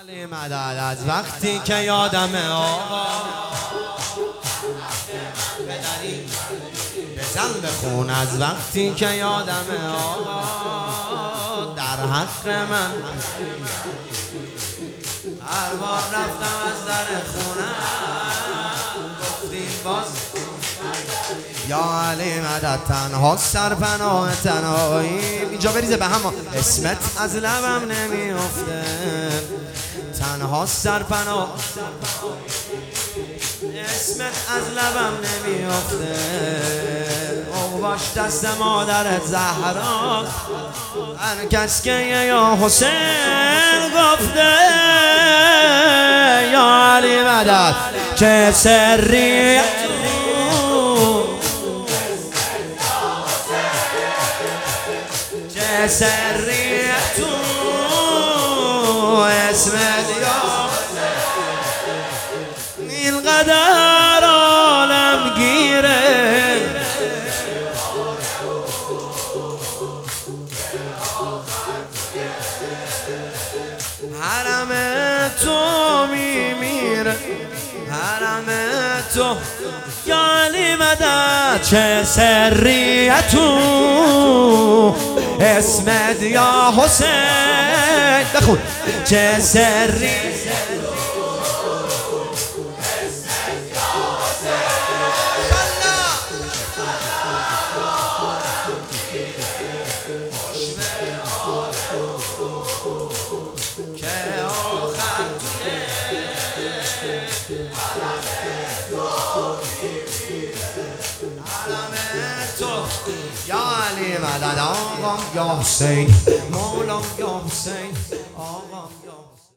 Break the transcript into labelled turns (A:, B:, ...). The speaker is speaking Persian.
A: علی مدد از وقتی که یادم آقا بزن بخون از وقتی که یادم آقا در حق من هر بار رفتم از در خونه گفتیم باز یا علی مدد تنها سرپناه تنهایی اینجا بریزه به هم اسمت از لبم نمیافته تنها سرپناه اسمت از لبم نمیافته او باش دست مادرت زهرا هر کس که یا حسین گفته یا علی مدد چه سری چه سری تو اسمت یا اینقدر عالم گیره حرم تو میمیره حرم تو یا علی مدد چه سری تو اسمت یا حسین بخون چه سری یا علی مدد آقام یا حسین مولام یا حسین آقام یا